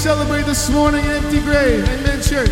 celebrate this morning an empty grave. Amen, church.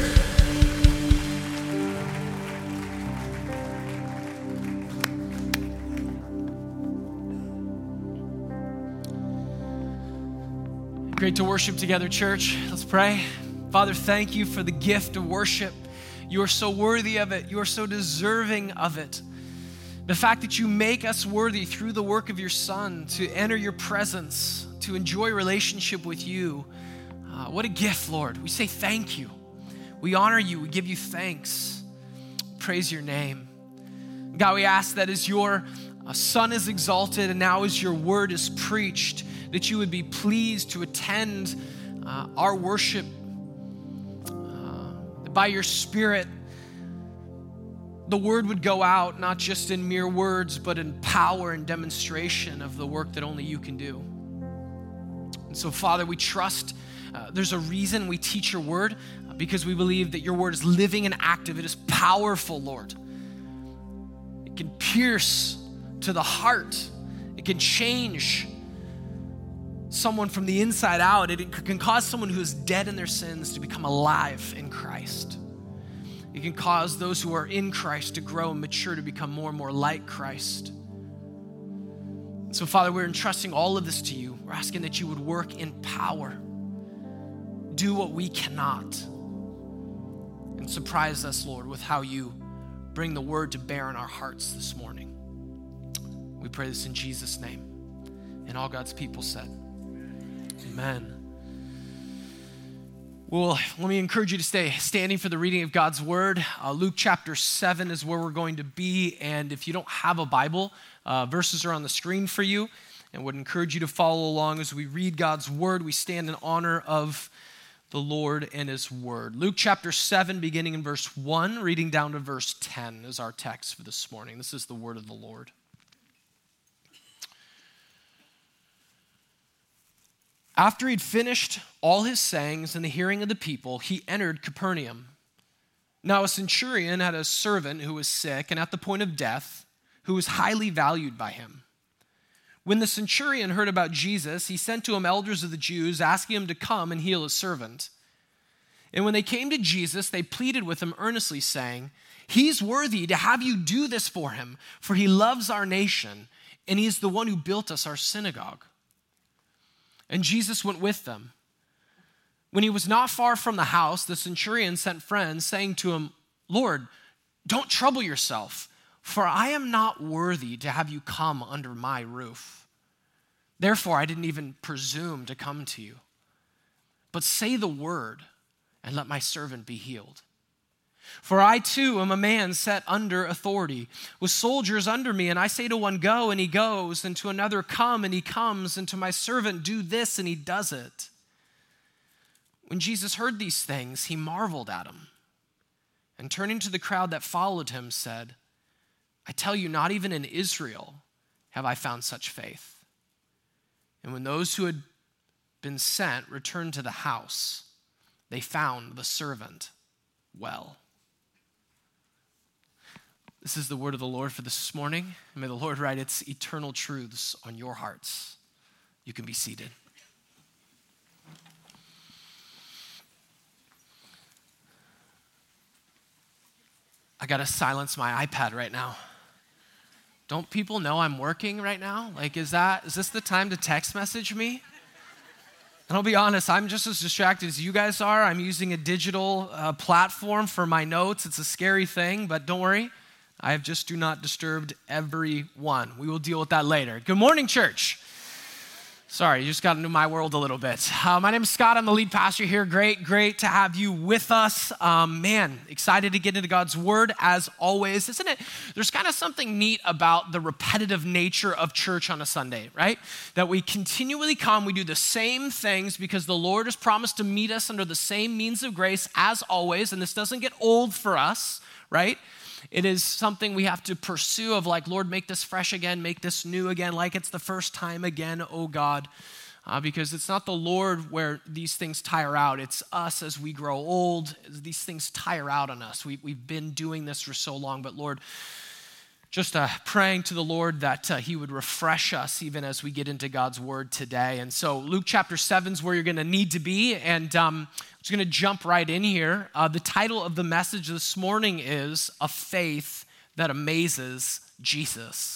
Great to worship together, church. Let's pray. Father, thank you for the gift of worship. You are so worthy of it. You are so deserving of it. The fact that you make us worthy through the work of your Son to enter your presence, to enjoy relationship with you. What a gift, Lord. We say thank you. We honor you. We give you thanks. Praise your name. God, we ask that as your Son is exalted and now as your word is preached, that you would be pleased to attend our worship by your Spirit. The word would go out not just in mere words, but in power and demonstration of the work that only you can do. And so, Father, we trust there's a reason we teach your word, because we believe that your word is living and active. It is powerful, Lord. It can pierce to the heart. It can change someone from the inside out. It can cause someone who is dead in their sins to become alive in Christ. It can cause those who are in Christ to grow and mature to become more and more like Christ. So, Father, we're entrusting all of this to you. We're asking that you would work in power, do what we cannot, and surprise us, Lord, with how you bring the word to bear in our hearts this morning. We pray this in Jesus' name. And all God's people said, amen. Well, let me encourage you to stay standing for the reading of God's word. Luke chapter 7 is where we're going to be. And if you don't have a Bible, verses are on the screen for you. And would encourage you to follow along as we read God's word. We stand in honor of the Lord and his word. Luke chapter 7, beginning in verse 1, reading down to verse 10 is our text for this morning. This is the word of the Lord. After he'd finished all his sayings in the hearing of the people, he entered Capernaum. Now a centurion had a servant who was sick and at the point of death, who was highly valued by him. When the centurion heard about Jesus, he sent to him elders of the Jews, asking him to come and heal his servant. And when they came to Jesus, they pleaded with him earnestly, saying, "He's worthy to have you do this for him, for he loves our nation, and he is the one who built us our synagogue." And Jesus went with them. When he was not far from the house, the centurion sent friends, saying to him, "Lord, don't trouble yourself, for I am not worthy to have you come under my roof. Therefore, I didn't even presume to come to you. But say the word, and let my servant be healed. For I too am a man set under authority, with soldiers under me, and I say to one, go, and he goes, and to another, come, and he comes, and to my servant, do this, and he does it." When Jesus heard these things, he marveled at him, and turning to the crowd that followed him, said, "I tell you, not even in Israel have I found such faith." And when those who had been sent returned to the house, they found the servant well. This is the word of the Lord for this morning. May the Lord write its eternal truths on your hearts. You can be seated. I gotta silence my iPad right now. Don't people know I'm working right now? Like, is this the time to text message me? And I'll be honest, I'm just as distracted as you guys are. I'm using a digital platform for my notes. It's a scary thing, but don't worry. I have just do not disturbed everyone. We will deal with that later. Good morning, church. Sorry, you just got into my world a little bit. My name is Scott. I'm the lead pastor here. Great to have you with us. Excited to get into God's word as always, isn't it? There's kind of something neat about the repetitive nature of church on a Sunday, right? That we continually come, we do the same things because the Lord has promised to meet us under the same means of grace as always, and this doesn't get old for us, right? It is something we have to pursue of like, Lord, make this fresh again, make this new again, like it's the first time again, oh God. Because it's not the Lord where these things tire out. It's us as we grow old. These things tire out on us. We've been doing this for so long, but Lord, just praying to the Lord that he would refresh us even as we get into God's word today. And so Luke chapter 7 is where you're going to need to be. And I'm just going to jump right in here. The title of the message this morning is A Faith That Amazes Jesus.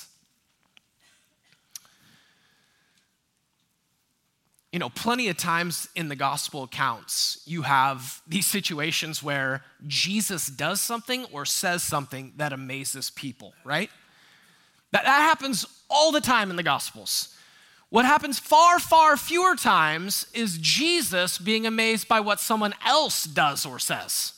You know, plenty of times in the gospel accounts, you have these situations where Jesus does something or says something that amazes people, right? That happens all the time in the gospels. What happens far, far fewer times is Jesus being amazed by what someone else does or says.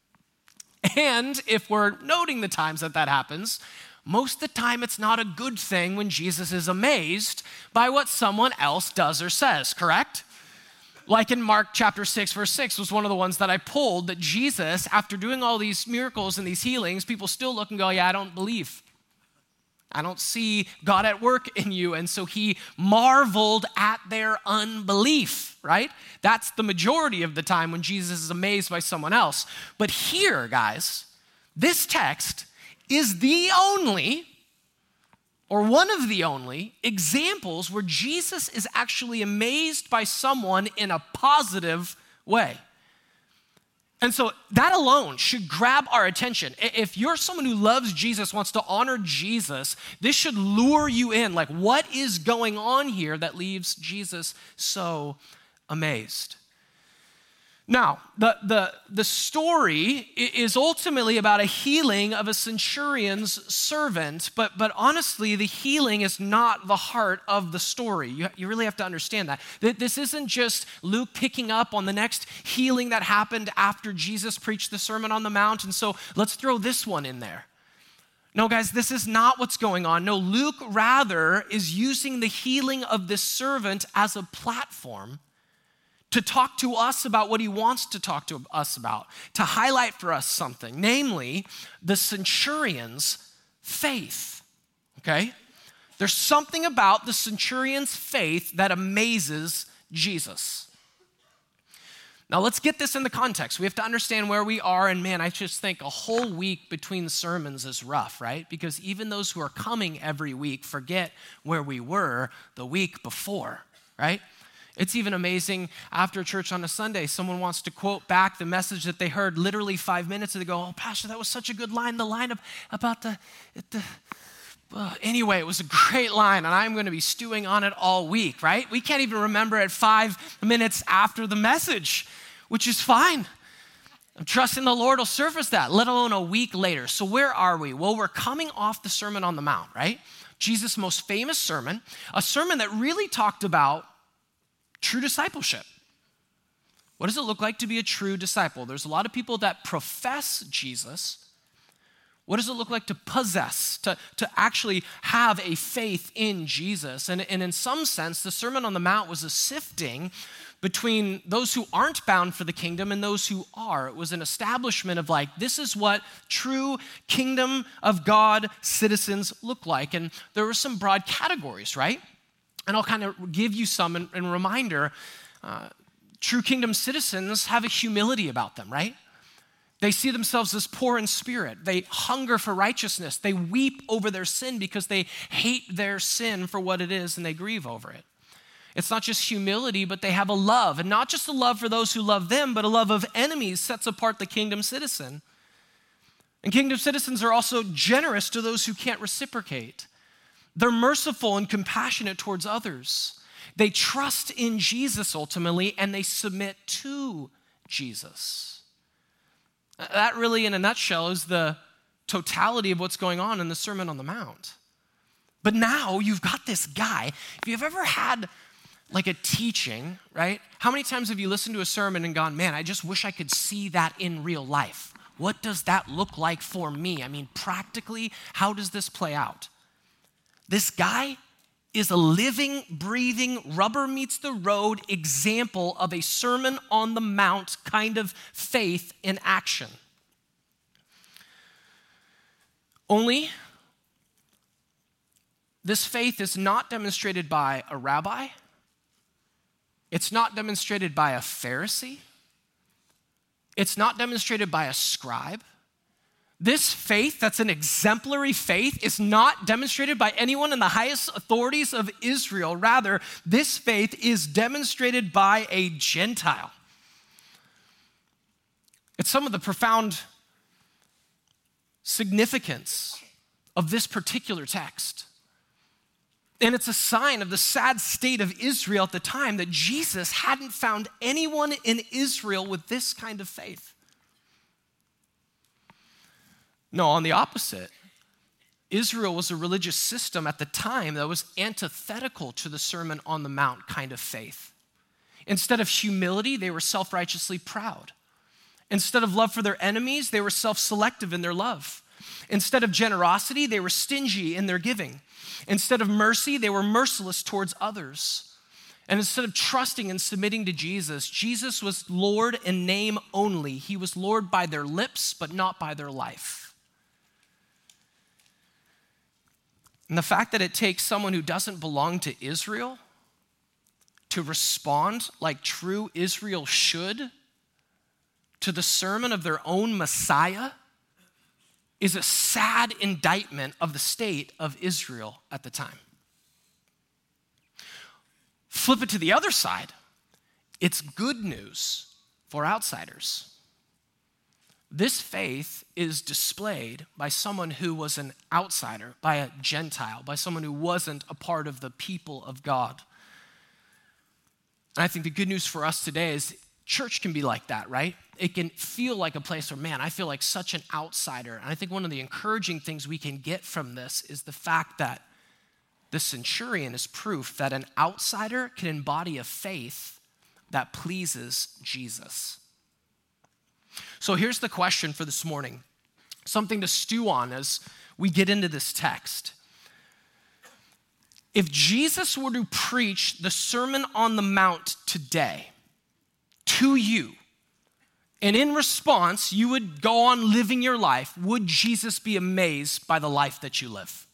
And if we're noting the times that happens, most of the time, it's not a good thing when Jesus is amazed by what someone else does or says, correct? Like in Mark chapter 6, verse 6 was one of the ones that I pulled, that Jesus, after doing all these miracles and these healings, people still look and go, yeah, I don't believe. I don't see God at work in you. And so he marveled at their unbelief, right? That's the majority of the time when Jesus is amazed by someone else. But here, guys, this text is the only, or one of the only, examples where Jesus is actually amazed by someone in a positive way. And so that alone should grab our attention. If you're someone who loves Jesus, wants to honor Jesus, this should lure you in. Like, what is going on here that leaves Jesus so amazed? Now, the story is ultimately about a healing of a centurion's servant, but honestly, the healing is not the heart of the story. You really have to understand that. This isn't just Luke picking up on the next healing that happened after Jesus preached the Sermon on the Mount, and so let's throw this one in there. No, guys, this is not what's going on. No, Luke rather is using the healing of this servant as a platform to talk to us about what he wants to talk to us about, to highlight for us something, namely the centurion's faith, okay? There's something about the centurion's faith that amazes Jesus. Now, let's get this in the context. We have to understand where we are, and man, I just think a whole week between sermons is rough, right? Because even those who are coming every week forget where we were the week before, right? It's even amazing after church on a Sunday, someone wants to quote back the message that they heard literally 5 minutes ago. Oh, Pastor, that was such a good line. The line about anyway, it was a great line, and I'm going to be stewing on it all week, right? We can't even remember it 5 minutes after the message, which is fine. I'm trusting the Lord will surface that, let alone a week later. So where are we? Well, we're coming off the Sermon on the Mount, right? Jesus' most famous sermon, a sermon that really talked about true discipleship. What does it look like to be a true disciple? There's a lot of people that profess Jesus. What does it look like to possess, to actually have a faith in Jesus? And in some sense, the Sermon on the Mount was a sifting between those who aren't bound for the kingdom and those who are. It was an establishment of like, this is what true kingdom of God citizens look like. And there were some broad categories, right? And I'll kind of give you some in reminder. True kingdom citizens have a humility about them, right? They see themselves as poor in spirit. They hunger for righteousness. They weep over their sin because they hate their sin for what it is and they grieve over it. It's not just humility, but they have a love. And not just a love for those who love them, but a love of enemies sets apart the kingdom citizen. And kingdom citizens are also generous to those who can't reciprocate. They're merciful and compassionate towards others. They trust in Jesus ultimately, and they submit to Jesus. That really, in a nutshell, is the totality of what's going on in the Sermon on the Mount. But now you've got this guy. If you've ever had like a teaching, right? How many times have you listened to a sermon and gone, man, I just wish I could see that in real life. What does that look like for me? I mean, practically, how does this play out? This guy is a living, breathing, rubber meets the road example of a Sermon on the Mount kind of faith in action. Only this faith is not demonstrated by a rabbi. It's not demonstrated by a Pharisee. It's not demonstrated by a scribe. This faith, that's an exemplary faith, is not demonstrated by anyone in the highest authorities of Israel. Rather, this faith is demonstrated by a Gentile. It's some of the profound significance of this particular text. And it's a sign of the sad state of Israel at the time that Jesus hadn't found anyone in Israel with this kind of faith. No, on the opposite, Israel was a religious system at the time that was antithetical to the Sermon on the Mount kind of faith. Instead of humility, they were self-righteously proud. Instead of love for their enemies, they were self-selective in their love. Instead of generosity, they were stingy in their giving. Instead of mercy, they were merciless towards others. And instead of trusting and submitting to Jesus, Jesus was Lord in name only. He was Lord by their lips, but not by their life. And the fact that it takes someone who doesn't belong to Israel to respond like true Israel should to the sermon of their own Messiah is a sad indictment of the state of Israel at the time. Flip it to the other side. It's good news for outsiders. This faith is displayed by someone who was an outsider, by a Gentile, by someone who wasn't a part of the people of God. And I think the good news for us today is church can be like that, right? It can feel like a place where, man, I feel like such an outsider. And I think one of the encouraging things we can get from this is the fact that the centurion is proof that an outsider can embody a faith that pleases Jesus. So here's the question for this morning, something to stew on as we get into this text. If Jesus were to preach the Sermon on the Mount today to you, and in response, you would go on living your life, would Jesus be amazed by the life that you live?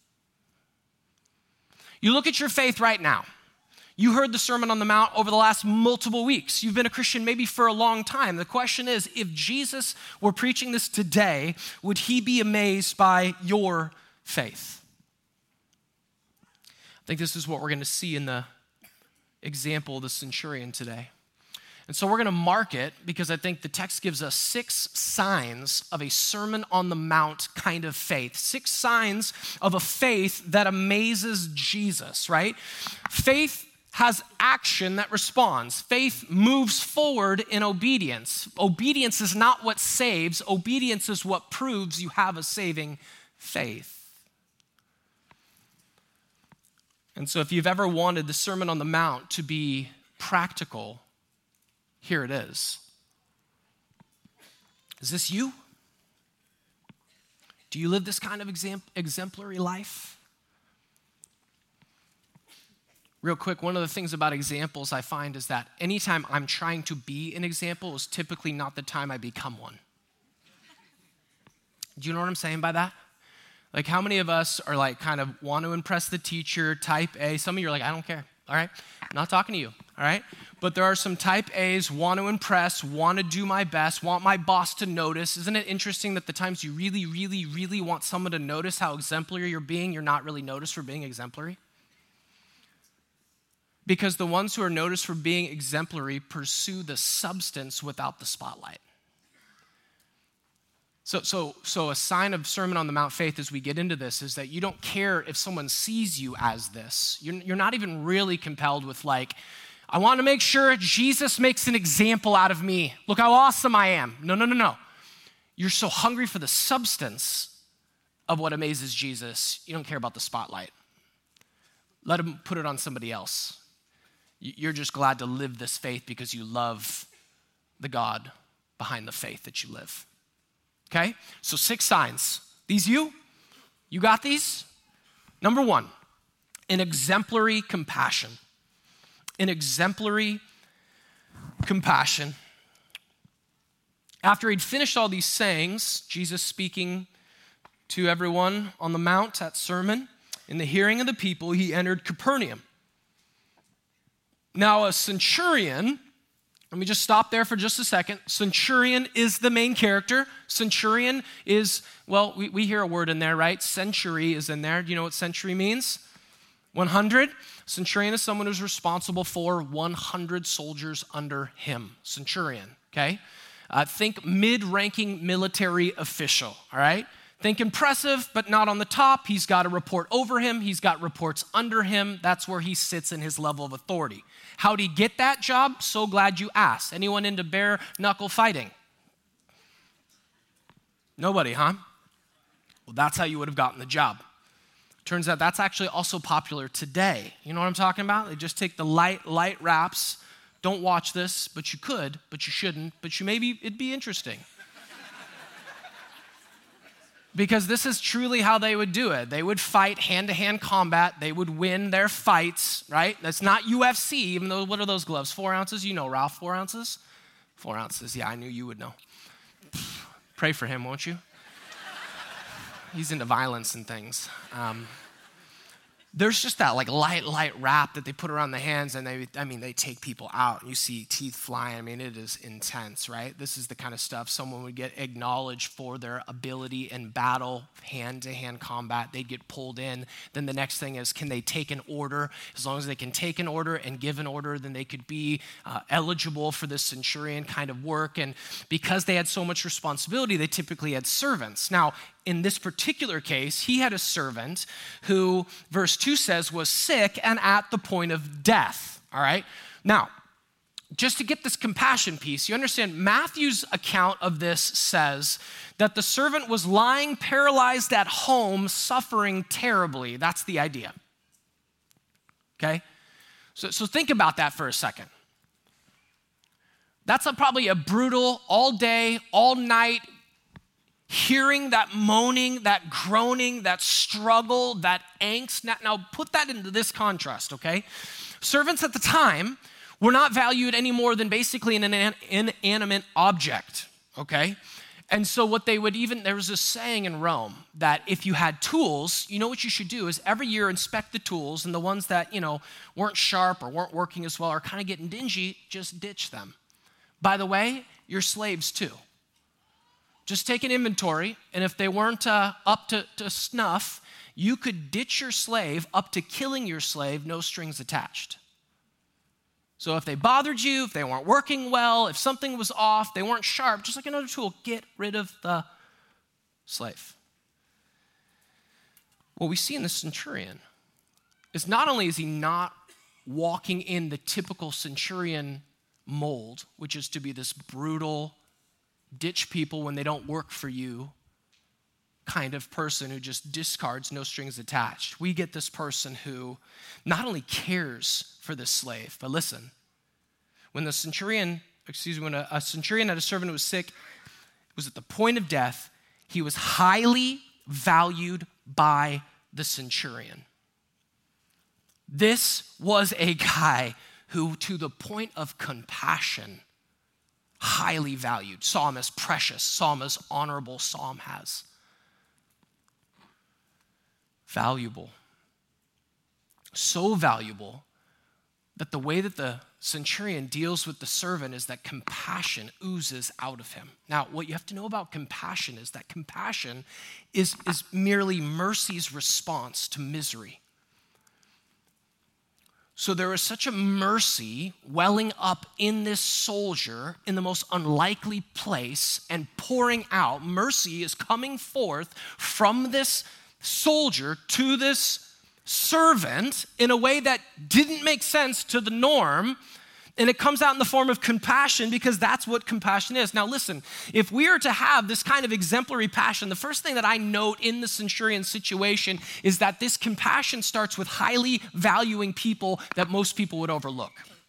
You look at your faith right now. You heard the Sermon on the Mount over the last multiple weeks. You've been a Christian maybe for a long time. The question is, if Jesus were preaching this today, would he be amazed by your faith? I think this is what we're going to see in the example of the centurion today. And so we're going to mark it because I think the text gives us 6 signs of a Sermon on the Mount kind of faith. 6 signs of a faith that amazes Jesus, right? Faith has action that responds. Faith moves forward in obedience. Obedience is not what saves. Obedience is what proves you have a saving faith. And so if you've ever wanted the Sermon on the Mount to be practical, here it is. Is this you? Do you live this kind of exemplary life? Real quick, one of the things about examples I find is that anytime I'm trying to be an example is typically not the time I become one. Do you know what I'm saying by that? Like how many of us are like kind of want to impress the teacher, type A? Some of you are like, I don't care, all right? I'm not talking to you, all right? But there are some type A's, want to impress, want to do my best, want my boss to notice. Isn't it interesting that the times you really, really, really want someone to notice how exemplary you're being, you're not really noticed for being exemplary? Because the ones who are noticed for being exemplary pursue the substance without the spotlight. So a sign of Sermon on the Mount faith as we get into this is that you don't care if someone sees you as this. You're not even really compelled with like, I want to make sure Jesus makes an example out of me. Look how awesome I am. No. You're so hungry for the substance of what amazes Jesus, you don't care about the spotlight. Let him put it on somebody else. You're just glad to live this faith because you love the God behind the faith that you live. Okay? So 6 signs. These you? You got these? Number 1, an exemplary compassion. An exemplary compassion. After he'd finished all these sayings, Jesus speaking to everyone on the Mount, that sermon, in the hearing of the people, he entered Capernaum. Now, a centurion, Let me just stop there for just a second. Centurion is the main character. Centurion is, well, we hear a word in there, right? Century is in there. Do you know what century means? 100. Centurion is someone who's responsible for 100 soldiers under him. Centurion, okay? Think mid-ranking military official, all right? Think impressive, but not on the top. He's got a report over him. He's got reports under him. That's where he sits in his level of authority. How'd he get that job? So glad you asked. Anyone into bare knuckle fighting? Nobody, huh? Well, that's how you would have gotten the job. Turns out that's actually also popular today. You know what I'm talking about? They just take the light raps. Don't watch this, but you could, but you shouldn't, but you maybe it'd be interesting. Because this is truly how they would do it. They would fight hand-to-hand combat. They would win their fights, right? That's not UFC, even though, what are those gloves? 4 ounces? You know, Ralph, 4 ounces? 4 ounces, yeah, I knew you would know. Pray for him, won't you? He's into violence and things. There's just that like light wrap that they put around the hands, and they take people out. And you see teeth flying. I mean, it is intense, right? This is the kind of stuff someone would get acknowledged for their ability in battle, hand-to-hand combat. They'd get pulled in. Then the next thing is, can they take an order? As long as they can take an order and give an order, then they could be eligible for this centurion kind of work. And because they had so much responsibility, they typically had servants. Now, in this particular case, he had a servant who, verse 2 says, was sick and at the point of death, all right? Now, just to get this compassion piece, you understand Matthew's account of this says that the servant was lying paralyzed at home, suffering terribly. That's the idea, okay? So think about that for a second. That's probably a brutal, all day, all night, hearing that moaning, that groaning, that struggle, that angst. Now put that into this contrast, okay? Servants at the time were not valued any more than basically an inanimate object, okay? And so what they would there was this saying in Rome that if you had tools, you know what you should do is every year inspect the tools, and the ones that, weren't sharp or weren't working as well or kind of getting dingy, just ditch them. By the way, you're slaves too. Just take an inventory, and if they weren't up to snuff, you could ditch your slave up to killing your slave, no strings attached. So if they bothered you, if they weren't working well, if something was off, they weren't sharp, just like another tool, get rid of the slave. What we see in the centurion is not only is he not walking in the typical centurion mold, which is to be this brutal, ditch people when they don't work for you kind of person who just discards, no strings attached. We get this person who not only cares for this slave, but listen, when a centurion had a servant who was sick, was at the point of death, he was highly valued by the centurion. This was a guy who, to the point of compassion, highly valued, saw him as precious, saw him as honorable, saw him as valuable. So valuable that the way that the centurion deals with the servant is that compassion oozes out of him. Now, what you have to know about compassion is that compassion is merely mercy's response to misery. So there is such a mercy welling up in this soldier in the most unlikely place and pouring out. Mercy is coming forth from this soldier to this servant in a way that didn't make sense to the norm. And it comes out in the form of compassion because that's what compassion is. Now listen, if we are to have this kind of exemplary passion, the first thing that I note in the centurion situation is that this compassion starts with highly valuing people that most people would overlook.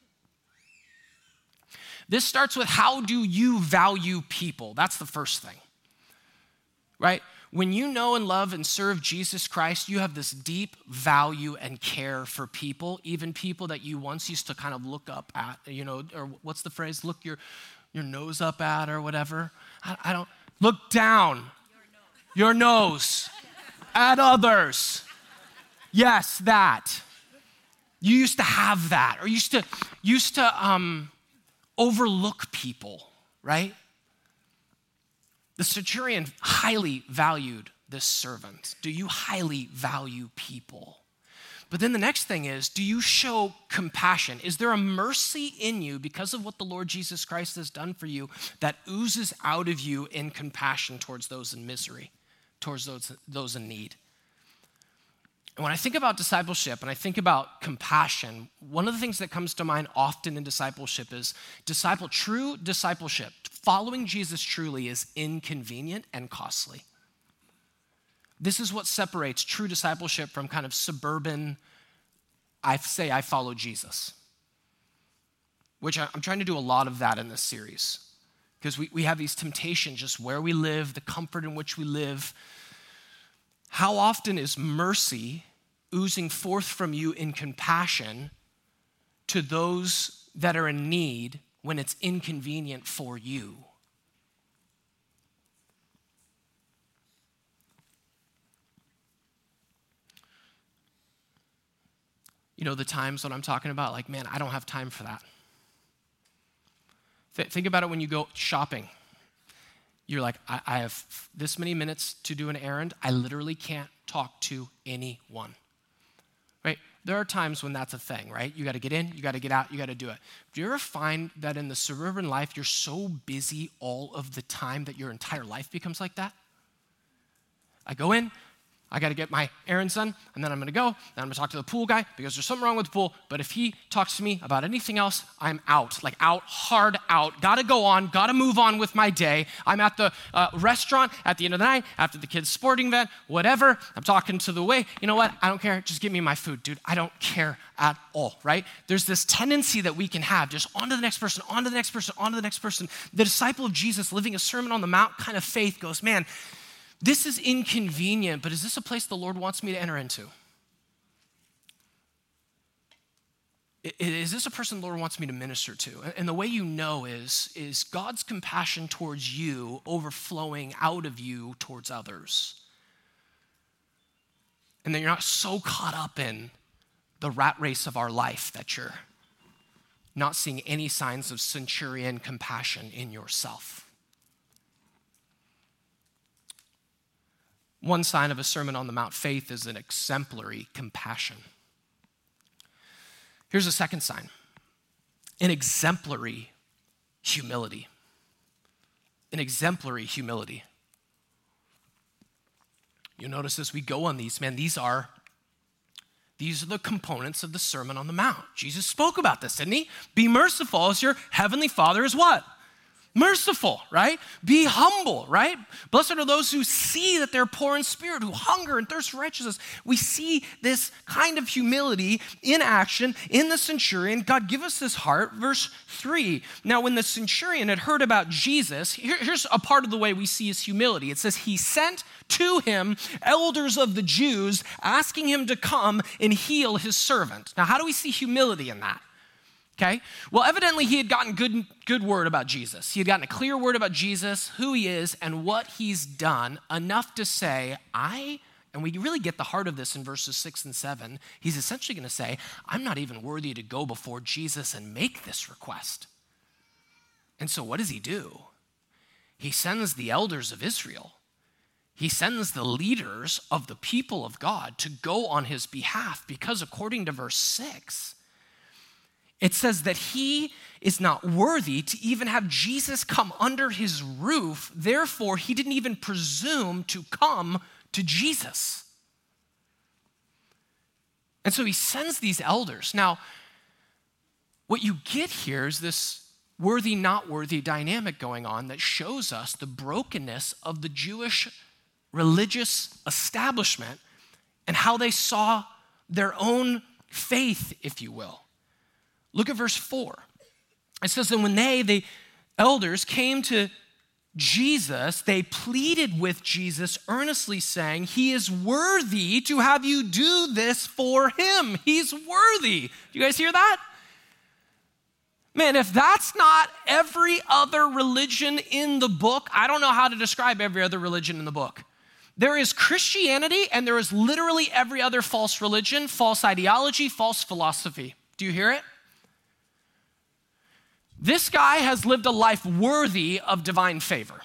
This starts with how do you value people? That's the first thing, right? When you know and love and serve Jesus Christ, you have this deep value and care for people, even people that you once used to kind of look up at, or what's the phrase? Look your nose up at or whatever. I don't, look down your nose at others. Yes, that. You used to have that, or used to overlook people, right? The centurion highly valued this servant. Do you highly value people? But then the next thing is, do you show compassion? Is there a mercy in you because of what the Lord Jesus Christ has done for you that oozes out of you in compassion towards those in misery, towards those in need? And when I think about discipleship and I think about compassion, one of the things that comes to mind often in discipleship is true discipleship. Following Jesus truly is inconvenient and costly. This is what separates true discipleship from kind of suburban, I follow Jesus, which I'm trying to do a lot of that in this series because we have these temptations just where we live, the comfort in which we live. How often is mercy oozing forth from you in compassion to those that are in need when it's inconvenient for you? You know, the times when I'm talking about, like, man, I don't have time for that. Think about it when you go shopping. You're like, I have this many minutes to do an errand. I literally can't talk to anyone, right? There are times when that's a thing, right? You got to get in, you got to get out, you got to do it. Do you ever find that in the suburban life, you're so busy all of the time that your entire life becomes like that? I go in, I got to get my errands done, and then I'm going to go, then I'm going to talk to the pool guy because there's something wrong with the pool, but if he talks to me about anything else, I'm out, hard out, got to go on, got to move on with my day. I'm at the restaurant at the end of the night, after the kids' sporting event, whatever. I'm talking to the waiter. You know what? I don't care. Just give me my food, dude. I don't care at all, right? There's this tendency that we can have, just on to the next person, on to the next person, on to the next person. The disciple of Jesus living a Sermon on the Mount kind of faith goes, man, this is inconvenient, but is this a place the Lord wants me to enter into? Is this a person the Lord wants me to minister to? And the way you know is God's compassion towards you overflowing out of you towards others. And then you're not so caught up in the rat race of our life that you're not seeing any signs of centurion compassion in yourself. One sign of a Sermon on the Mount faith is an exemplary compassion. Here's a second sign, an exemplary humility. An exemplary humility. You'll notice as we go on these, man, these are the components of the Sermon on the Mount. Jesus spoke about this, didn't he? Be merciful as your heavenly Father is what? Merciful, right? Be humble, right? Blessed are those who see that they're poor in spirit, who hunger and thirst for righteousness. We see this kind of humility in action in the centurion. God, give us this heart. Verse 3. Now, when the centurion had heard about Jesus, here's a part of the way we see his humility. It says, he sent to him elders of the Jews, asking him to come and heal his servant. Now, how do we see humility in that? Okay, well, evidently he had gotten good word about Jesus. He had gotten a clear word about Jesus, who he is, and what he's done, enough to say, and we really get the heart of this in verses 6 and 7. He's essentially going to say, I'm not even worthy to go before Jesus and make this request. And so what does he do? He sends the elders of Israel. He sends the leaders of the people of God to go on his behalf because according to verse 6, it says that he is not worthy to even have Jesus come under his roof. Therefore, he didn't even presume to come to Jesus. And so he sends these elders. Now, what you get here is this worthy, not worthy dynamic going on that shows us the brokenness of the Jewish religious establishment and how they saw their own faith, if you will. Look at verse 4. It says, and when the elders came to Jesus, they pleaded with Jesus earnestly saying, he is worthy to have you do this for him. He's worthy. Do you guys hear that? Man, if that's not every other religion in the book, I don't know how to describe every other religion in the book. There is Christianity and there is literally every other false religion, false ideology, false philosophy. Do you hear it? This guy has lived a life worthy of divine favor.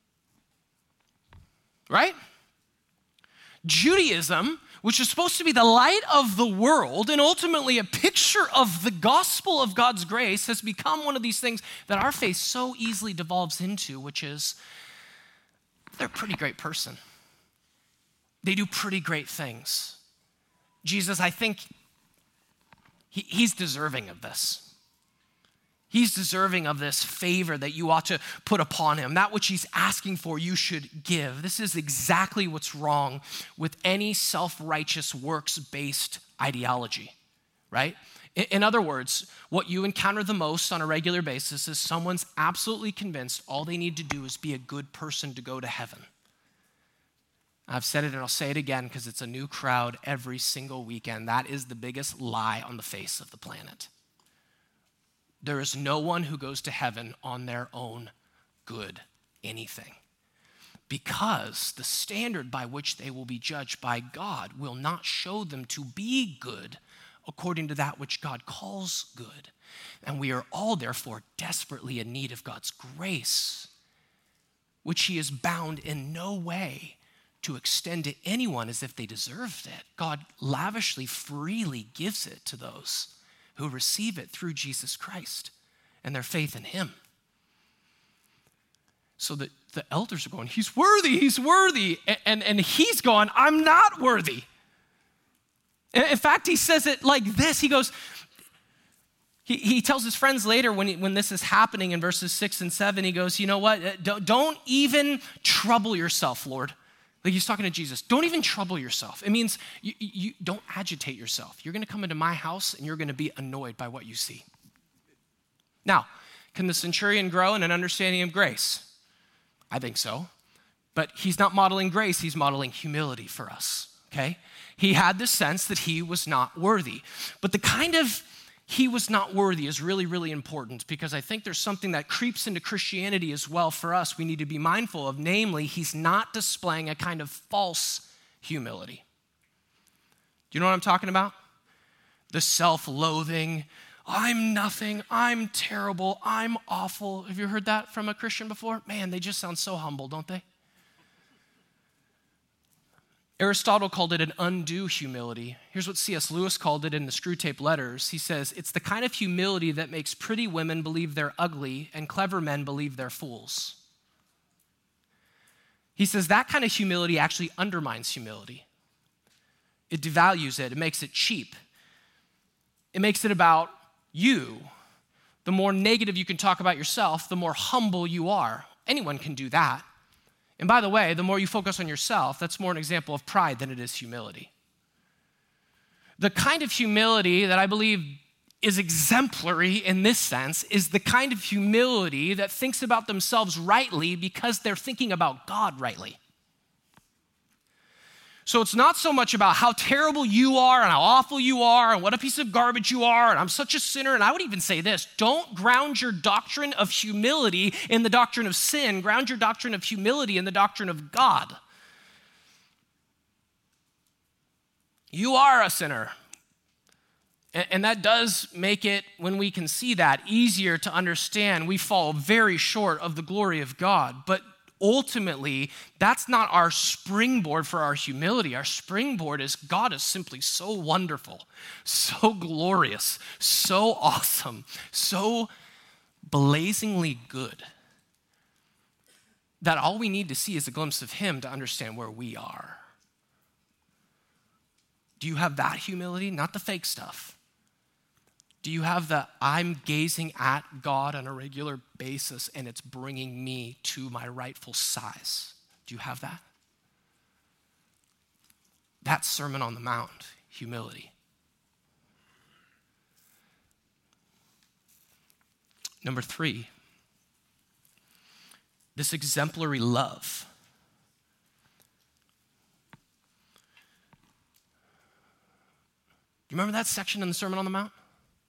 Right? Judaism, which is supposed to be the light of the world and ultimately a picture of the gospel of God's grace, has become one of these things that our faith so easily devolves into, which is they're a pretty great person. They do pretty great things. Jesus, I think he's deserving of this. He's deserving of this favor that you ought to put upon him. That which he's asking for, you should give. This is exactly what's wrong with any self-righteous, works-based ideology, right? In other words, what you encounter the most on a regular basis is someone's absolutely convinced all they need to do is be a good person to go to heaven. I've said it and I'll say it again because it's a new crowd every single weekend. That is the biggest lie on the face of the planet. There is no one who goes to heaven on their own good anything, because the standard by which they will be judged by God will not show them to be good according to that which God calls good. And we are all therefore desperately in need of God's grace, which he is bound in no way to extend to anyone as if they deserved it. God lavishly, freely gives it to those who receive it through Jesus Christ and their faith in him. So that the elders are going, he's worthy, he's worthy. And he's going, I'm not worthy. In fact, he says it like this. He goes, he tells his friends later when this is happening in verses 6 and 7, he goes, you know what? Don't even trouble yourself, Lord. Like he's talking to Jesus. Don't even trouble yourself. It means you don't agitate yourself. You're going to come into my house and you're going to be annoyed by what you see. Now, can the centurion grow in an understanding of grace? I think so. But he's not modeling grace. He's modeling humility for us, okay? He had the sense that he was not worthy. But the kind of he was not worthy is really, really important, because I think there's something that creeps into Christianity as well for us we need to be mindful of. Namely, he's not displaying a kind of false humility. Do you know what I'm talking about? The self-loathing, I'm nothing, I'm terrible, I'm awful. Have you heard that from a Christian before? Man, they just sound so humble, don't they? Aristotle called it an undue humility. Here's what C.S. Lewis called it in the Screwtape Letters. He says, it's the kind of humility that makes pretty women believe they're ugly and clever men believe they're fools. He says that kind of humility actually undermines humility. It devalues it. It makes it cheap. It makes it about you. The more negative you can talk about yourself, the more humble you are. Anyone can do that. And by the way, the more you focus on yourself, that's more an example of pride than it is humility. The kind of humility that I believe is exemplary in this sense is the kind of humility that thinks about themselves rightly because they're thinking about God rightly. So it's not so much about how terrible you are and how awful you are and what a piece of garbage you are and I'm such a sinner. And I would even say this, don't ground your doctrine of humility in the doctrine of sin. Ground your doctrine of humility in the doctrine of God. You are a sinner. And that does make it, when we can see that, easier to understand. We fall very short of the glory of God. But ultimately, that's not our springboard for our humility. Our springboard is God is simply so wonderful, so glorious, so awesome, so blazingly good that all we need to see is a glimpse of him to understand where we are. Do you have that humility? Not the fake stuff. Do you have the I'm gazing at God on a regular basis and it's bringing me to my rightful size? Do you have that? That's Sermon on the Mount, humility. Number 3, this exemplary love. You remember that section in the Sermon on the Mount?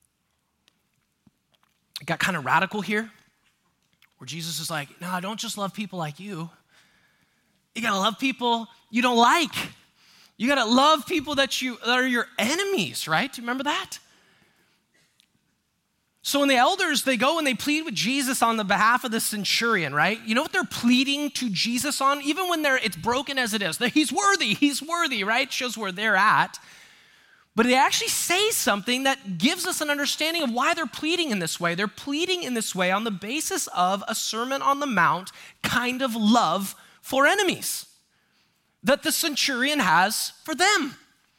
It got kind of radical here, where Jesus is like, no, don't just love people like you. You gotta love people you don't like. You gotta love people that are your enemies, right? Do you remember that? So when the elders, they go and they plead with Jesus on the behalf of the centurion, right? You know what they're pleading to Jesus on? Even when it's broken as it is. He's worthy, right? Shows where they're at. But they actually say something that gives us an understanding of why they're pleading in this way. They're pleading in this way on the basis of a Sermon on the Mount kind of love for enemies that the centurion has for them.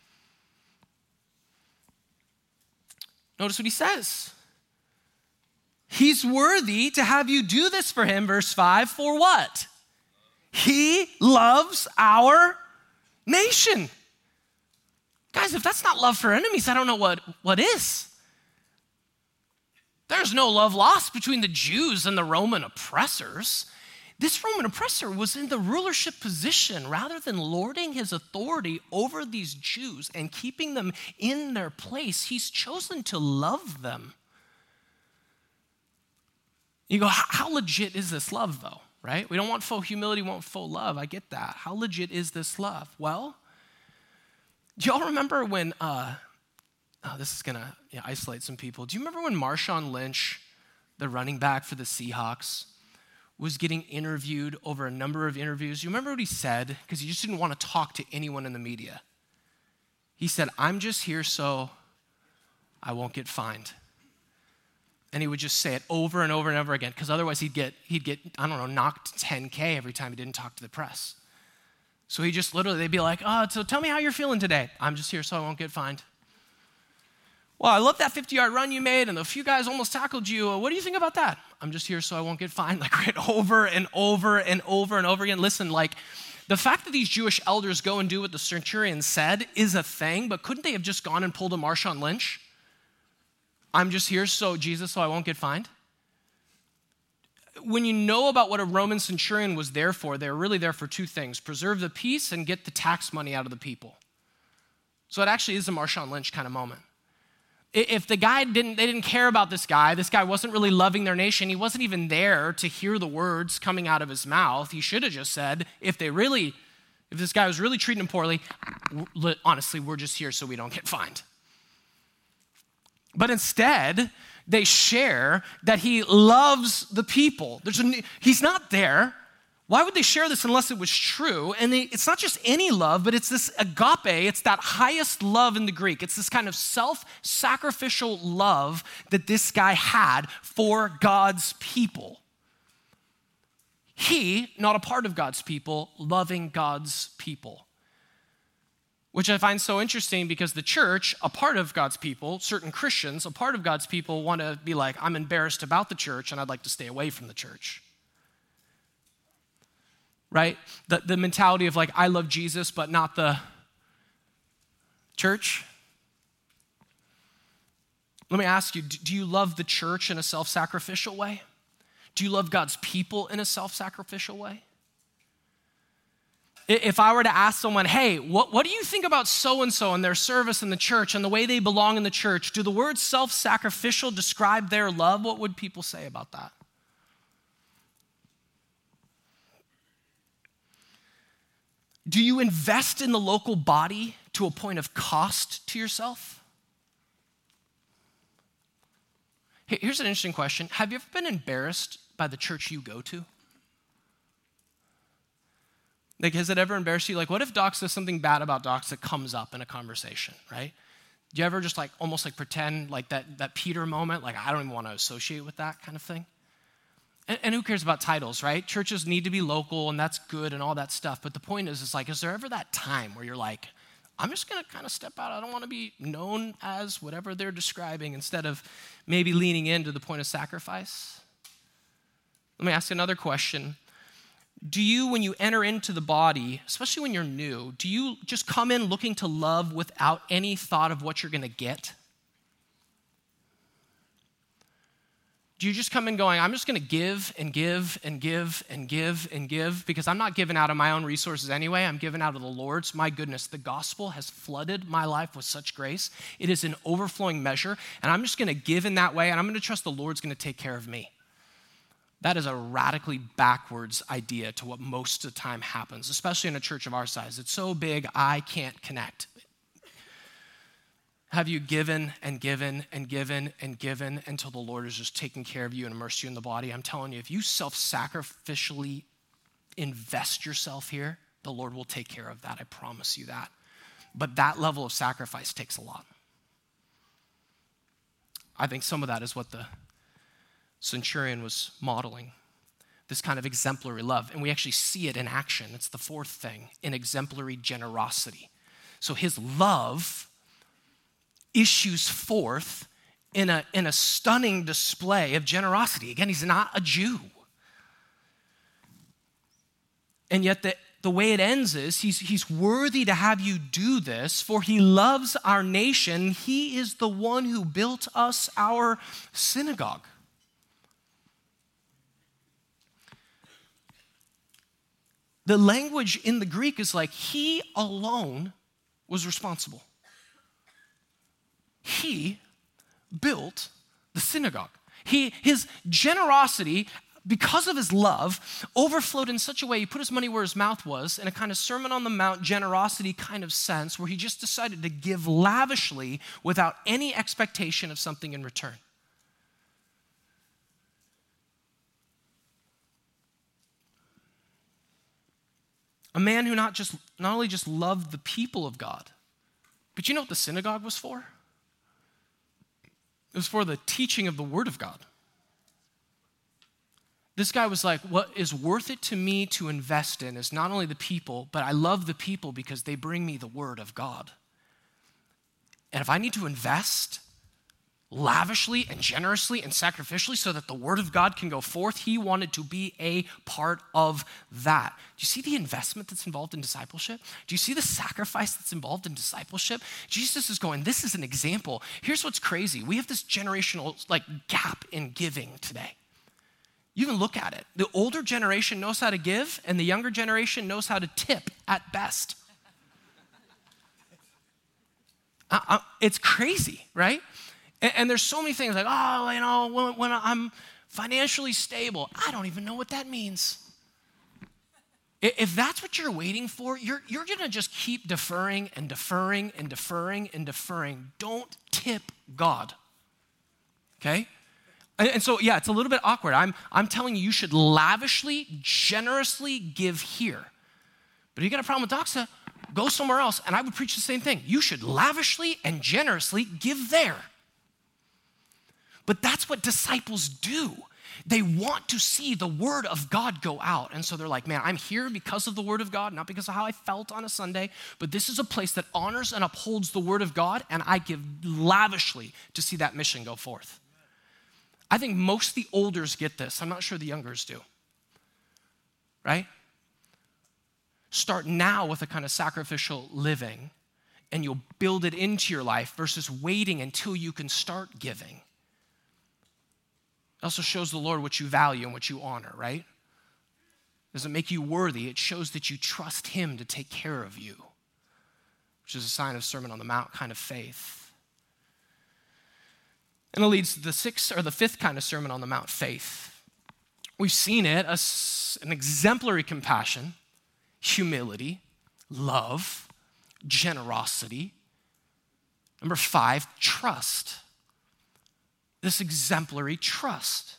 Notice what he says. He's worthy to have you do this for him, verse 5, for what? He loves our nation. Guys, if that's not love for enemies, I don't know what is. There's no love lost between the Jews and the Roman oppressors. This Roman oppressor was in the rulership position. Rather than lording his authority over these Jews and keeping them in their place, he's chosen to love them. You go, how legit is this love though, right? We don't want faux humility, we want faux love. I get that. How legit is this love? Well, do y'all remember when, this is gonna isolate some people. Do you remember when Marshawn Lynch, the running back for the Seahawks, was getting interviewed over a number of interviews? You remember what he said? Because he just didn't want to talk to anyone in the media. He said, I'm just here so I won't get fined. And he would just say it over and over and over again, because otherwise he'd get, knocked 10K every time he didn't talk to the press. So he just literally, they'd be like, so tell me how you're feeling today. I'm just here so I won't get fined. Well, I love that 50-yard run you made, and a few guys almost tackled you. What do you think about that? I'm just here so I won't get fined. Like right over and over and over and over again. Listen, the fact that these Jewish elders go and do what the centurion said is a thing, but couldn't they have just gone and pulled a Marshawn Lynch? I'm just here so I won't get fined. When you know about what a Roman centurion was there for, they were really there for two things: preserve the peace and get the tax money out of the people. So it actually is a Marshawn Lynch kind of moment. If the guy they didn't care about this guy wasn't really loving their nation, he wasn't even there to hear the words coming out of his mouth. He should have just said, if this guy was really treating him poorly, honestly, we're just here so we don't get fined. But instead, they share that he loves the people. He's not there. Why would they share this unless it was true? And it's not just any love, but it's this agape. It's that highest love in the Greek. It's this kind of self-sacrificial love that this guy had for God's people. He, not a part of God's people, loving God's people. Which I find so interesting because the church, a part of God's people, certain Christians, a part of God's people want to be like, I'm embarrassed about the church and I'd like to stay away from the church. Right? The mentality of I love Jesus but not the church. Let me ask you, do you love the church in a self-sacrificial way? Do you love God's people in a self-sacrificial way? If I were to ask someone, hey, what do you think about so-and-so and their service in the church and the way they belong in the church? Do the words self-sacrificial describe their love? What would people say about that? Do you invest in the local body to a point of cost to yourself? Here's an interesting question. Have you ever been embarrassed by the church you go to? Has it ever embarrassed you? What if Doc says something bad about Docs that comes up in a conversation, right? Do you ever just almost pretend that Peter moment, I don't even want to associate with that kind of thing? And who cares about titles, right? Churches need to be local and that's good and all that stuff. But the point is there ever that time where you're I'm just going to kind of step out. I don't want to be known as whatever they're describing instead of maybe leaning into the point of sacrifice? Let me ask another question. Do you, when you enter into the body, especially when you're new, do you just come in looking to love without any thought of what you're going to get? Do you just come in going, I'm just going to give and give and give and give and give because I'm not giving out of my own resources anyway. I'm giving out of the Lord's. My goodness, the gospel has flooded my life with such grace. It is an overflowing measure, and I'm just going to give in that way, and I'm going to trust the Lord's going to take care of me. That is a radically backwards idea to what most of the time happens, especially in a church of our size. It's so big, I can't connect. Have you given and given and given and given until the Lord is just taking care of you and immerse you in the body? I'm telling you, if you self-sacrificially invest yourself here, the Lord will take care of that. I promise you that. But that level of sacrifice takes a lot. I think some of that is what the centurion was modeling, this kind of exemplary love. And we actually see it in action. It's the fourth thing, in exemplary generosity. So his love issues forth in a stunning display of generosity. Again, he's not a Jew. And yet the way it ends is he's worthy to have you do this, for he loves our nation. He is the one who built us our synagogue. The language in the Greek is like he alone was responsible. He built the synagogue. His generosity, because of his love, overflowed in such a way, he put his money where his mouth was, in a kind of Sermon on the Mount generosity kind of sense, where he just decided to give lavishly without any expectation of something in return. A man who not only just loved the people of God, but you know what the synagogue was for? It was for the teaching of the Word of God. This guy was like, what is worth it to me to invest in is not only the people, but I love the people because they bring me the Word of God. And if I need to invest lavishly and generously and sacrificially so that the Word of God can go forth, he wanted to be a part of that. Do you see the investment that's involved in discipleship? Do you see the sacrifice that's involved in discipleship? Jesus is going, this is an example. Here's what's crazy. We have this generational gap in giving today. You can look at it. The older generation knows how to give, and the younger generation knows how to tip at best. It's crazy, right? And there's so many things like, when I'm financially stable, I don't even know what that means. If that's what you're waiting for, you're going to just keep deferring and deferring and deferring and deferring. Don't tip God, okay? And so, yeah, it's a little bit awkward. I'm telling you should lavishly, generously give here. But if you got a problem with doxa, go somewhere else, and I would preach the same thing. You should lavishly and generously give there. But that's what disciples do. They want to see the Word of God go out. And so they're like, man, I'm here because of the Word of God, not because of how I felt on a Sunday, but this is a place that honors and upholds the Word of God, and I give lavishly to see that mission go forth. I think most of the olders get this. I'm not sure the youngers do, right? Start now with a kind of sacrificial living, and you'll build it into your life versus waiting until you can start giving. It also shows the Lord what you value and what you honor, right? It doesn't make you worthy. It shows that you trust him to take care of you, which is a sign of Sermon on the Mount kind of faith. And it leads to the fifth kind of Sermon on the Mount, faith. We've seen it as an exemplary compassion, humility, love, generosity. Number 5, trust. This exemplary trust.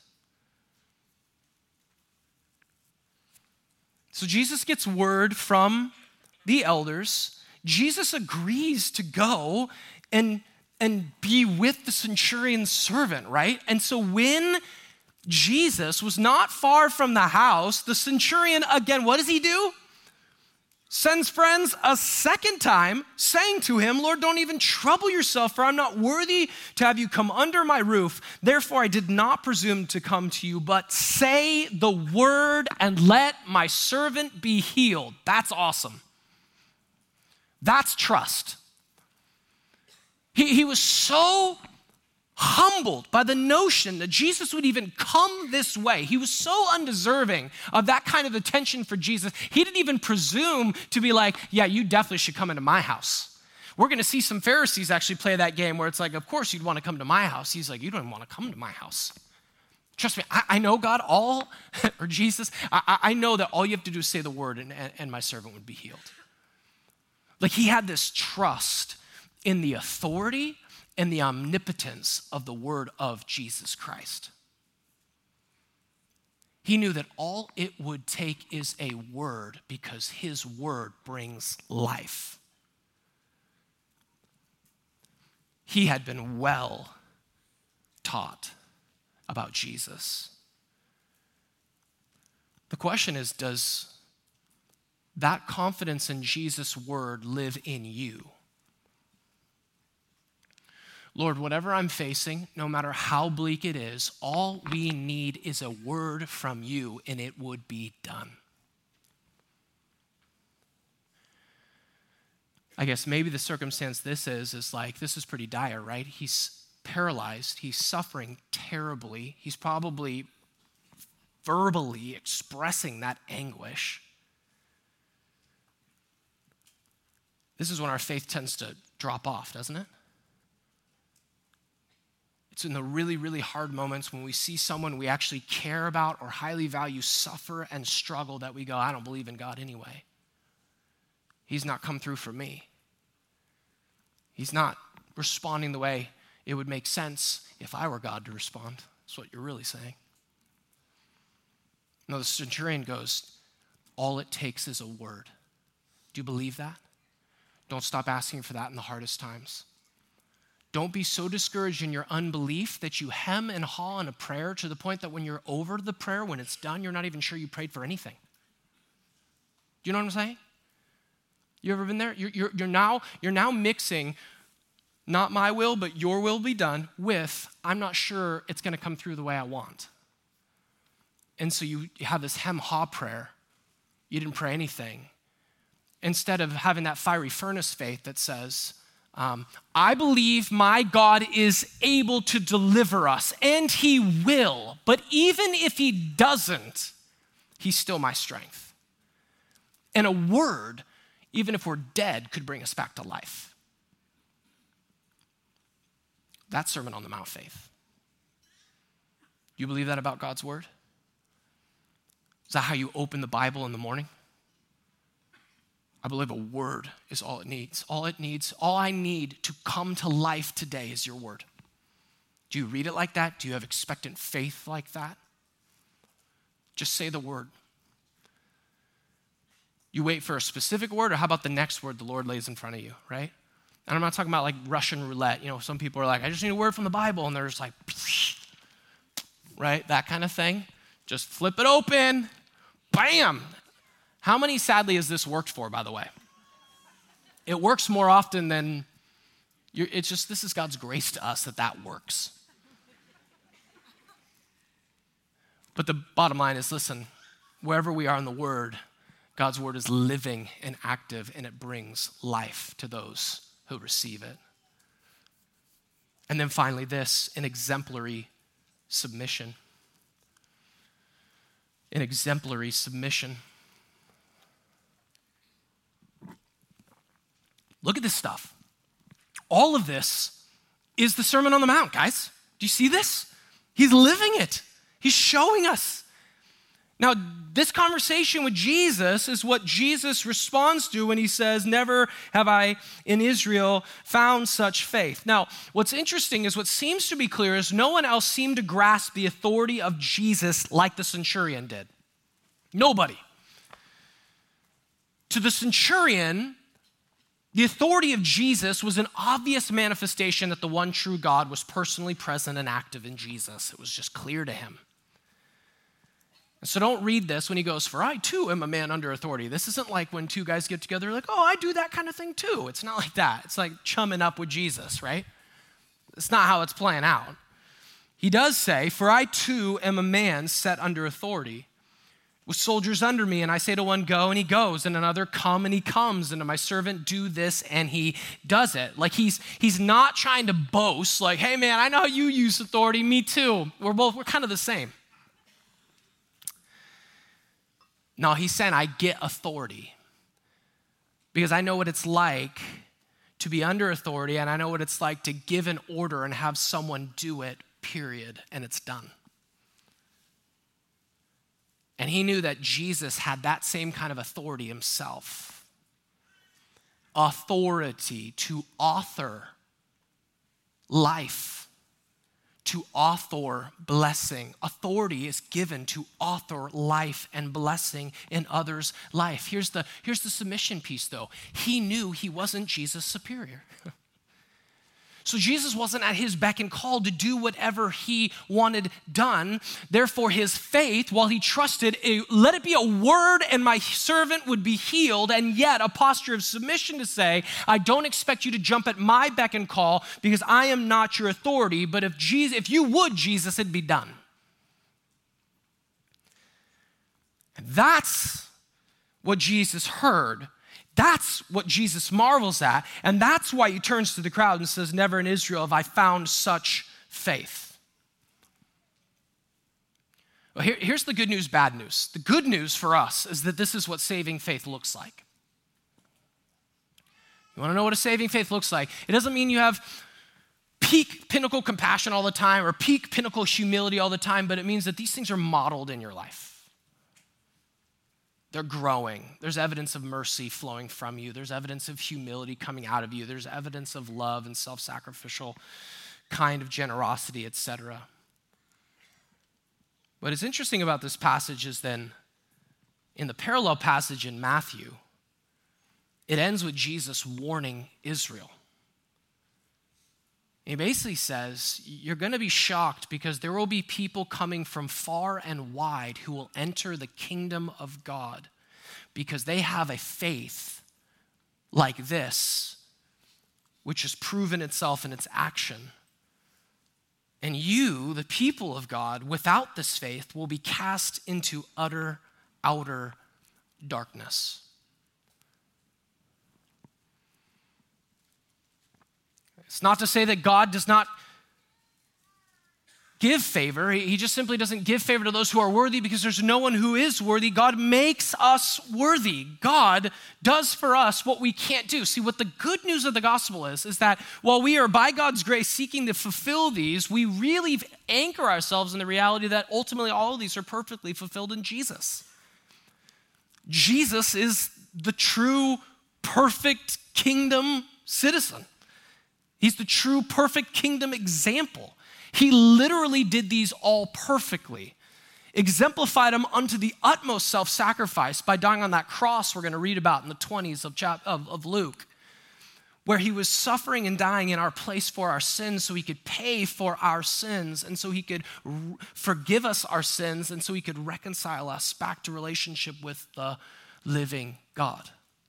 So Jesus gets word from the elders. Jesus agrees to go and be with the centurion's servant, right? And so when Jesus was not far from the house, the centurion, again, what does he do? Sends friends a second time, saying to him, Lord, don't even trouble yourself, for I'm not worthy to have you come under my roof. Therefore, I did not presume to come to you, but say the word and let my servant be healed. That's awesome. That's trust. He was so humbled by the notion that Jesus would even come this way. He was so undeserving of that kind of attention for Jesus. He didn't even presume to be like, yeah, you definitely should come into my house. We're going to see some Pharisees actually play that game where it's like, of course you'd want to come to my house. He's like, you don't even want to come to my house. Trust me, I know God, or Jesus, I know that all you have to do is say the word and my servant would be healed. Like he had this trust in the authority and the omnipotence of the word of Jesus Christ. He knew that all it would take is a word because his word brings life. He had been well taught about Jesus. The question is, does that confidence in Jesus' word live in you? Lord, whatever I'm facing, no matter how bleak it is, all we need is a word from you and it would be done. I guess maybe the circumstance this is like, this is pretty dire, right? He's paralyzed. He's suffering terribly. He's probably verbally expressing that anguish. This is when our faith tends to drop off, doesn't it? It's in the really, really hard moments when we see someone we actually care about or highly value suffer and struggle that we go, I don't believe in God anyway. He's not come through for me. He's not responding the way it would make sense if I were God to respond. That's what you're really saying. No, the centurion goes, all it takes is a word. Do you believe that? Don't stop asking for that in the hardest times. Don't be so discouraged in your unbelief that you hem and haw in a prayer to the point that when you're over the prayer, when it's done, you're not even sure you prayed for anything. Do you know what I'm saying? You ever been there? You're now mixing not my will, but your will be done with, I'm not sure it's going to come through the way I want. And so you have this hem-haw prayer. You didn't pray anything. Instead of having that fiery furnace faith that says, I believe my God is able to deliver us, and he will. But even if he doesn't, he's still my strength. And a word, even if we're dead, could bring us back to life. That's Sermon on the Mount faith. Do you believe that about God's word? Is that how you open the Bible in the morning? I believe a word is all it needs. All I need to come to life today is your word. Do you read it like that? Do you have expectant faith like that? Just say the word. You wait for a specific word, or how about the next word the Lord lays in front of you, right? And I'm not talking about like Russian roulette. You know, some people are like, I just need a word from the Bible, and they're just like, right? That kind of thing. Just flip it open, bam. How many, sadly, has this worked for, by the way? It works more often than, it's just, this is God's grace to us that works. But the bottom line is, listen, wherever we are in the Word, God's Word is living and active, and it brings life to those who receive it. And then finally this, an exemplary submission. An exemplary submission. Look at this stuff. All of this is the Sermon on the Mount, guys. Do you see this? He's living it. He's showing us. Now, this conversation with Jesus is what Jesus responds to when he says, never have I in Israel found such faith. Now, what's interesting is what seems to be clear is no one else seemed to grasp the authority of Jesus like the centurion did. Nobody. To the centurion, the authority of Jesus was an obvious manifestation that the one true God was personally present and active in Jesus. It was just clear to him. And so don't read this when he goes, for I too am a man under authority. This isn't like when two guys get together like, oh, I do that kind of thing too. It's not like that. It's like chumming up with Jesus, right? It's not how it's playing out. He does say, for I too am a man set under authority, with soldiers under me, and I say to one, go, and he goes, and another, come, and he comes, and to my servant, do this, and he does it. Like he's not trying to boast, like, hey man, I know how you use authority, me too. We're kind of the same. No, he's saying I get authority because I know what it's like to be under authority, and I know what it's like to give an order and have someone do it, period, and it's done. And he knew that Jesus had that same kind of authority himself. Authority to author life, to author blessing. Authority is given to author life and blessing in others' life. Here's the submission piece, though. He knew he wasn't Jesus' superior. So Jesus wasn't at his beck and call to do whatever he wanted done. Therefore, his faith, while he trusted, let it be a word and my servant would be healed, and yet a posture of submission to say, I don't expect you to jump at my beck and call because I am not your authority, but if you would, Jesus, it'd be done. And that's what Jesus heard. That's what Jesus marvels at, and that's why he turns to the crowd and says, never in Israel have I found such faith. Well, here's the good news, bad news. The good news for us is that this is what saving faith looks like. You want to know what a saving faith looks like? It doesn't mean you have peak pinnacle compassion all the time or peak pinnacle humility all the time, but it means that these things are modeled in your life. They're growing. There's evidence of mercy flowing from you. There's evidence of humility coming out of you. There's evidence of love and self-sacrificial kind of generosity, etc. What is interesting about this passage is then in the parallel passage in Matthew, it ends with Jesus warning Israel. He basically says, you're going to be shocked because there will be people coming from far and wide who will enter the kingdom of God because they have a faith like this, which has proven itself in its action. And you, the people of God, without this faith, will be cast into utter, outer darkness. It's not to say that God does not give favor. He just simply doesn't give favor to those who are worthy because there's no one who is worthy. God makes us worthy. God does for us what we can't do. See, what the good news of the gospel is that while we are by God's grace seeking to fulfill these, we really anchor ourselves in the reality that ultimately all of these are perfectly fulfilled in Jesus. Jesus is the true, perfect kingdom citizen. He's the true, perfect kingdom example. He literally did these all perfectly, exemplified them unto the utmost self-sacrifice by dying on that cross we're going to read about in the 20s of Luke, where he was suffering and dying in our place for our sins so he could pay for our sins and so he could forgive us our sins and so he could reconcile us back to relationship with the living God.